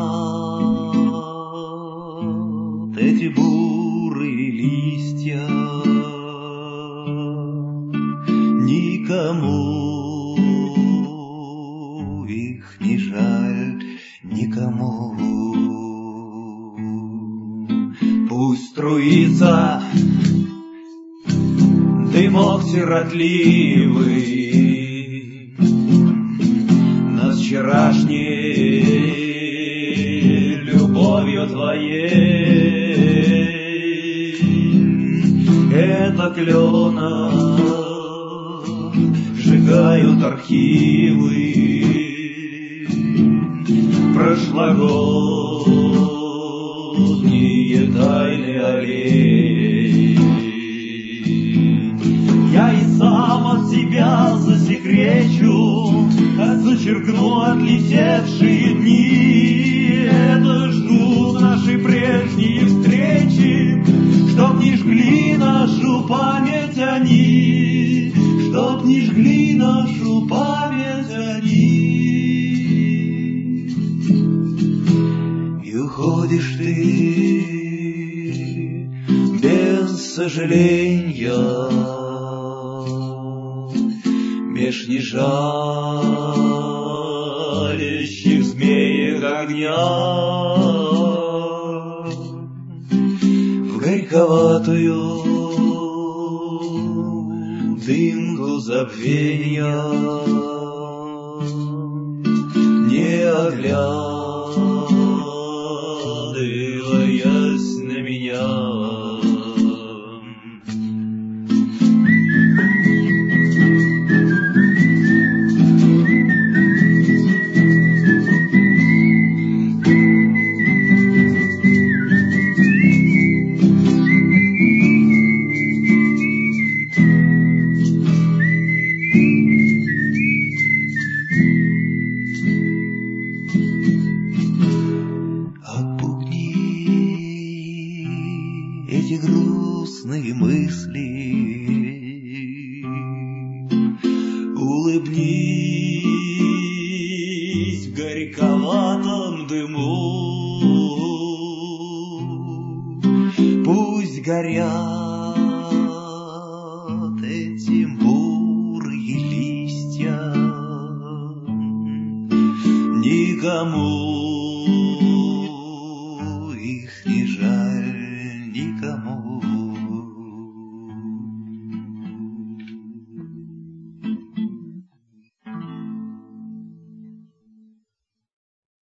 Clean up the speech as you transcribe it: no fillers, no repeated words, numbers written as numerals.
эти бурые листья, никому их не жаль, никому. Пусть струится дымок сиротливый над вчерашней любовью твоей. Это клена сжигают архивы прошлогодние тайны аллеи. Я и сам от себя засекречу, зачеркну отлетевшие дни. Это ждут наши прежние встречи, чтоб не жгли нашу память они, чтоб не жгли нашу память они. И уходишь ты без сожаления меж нежалящих змеек огня в горьковатую дымку забвения, не оглядываясь на меня. Эти грустные мысли, улыбнись в горьковатом дыму, пусть горят эти бурые листья, никому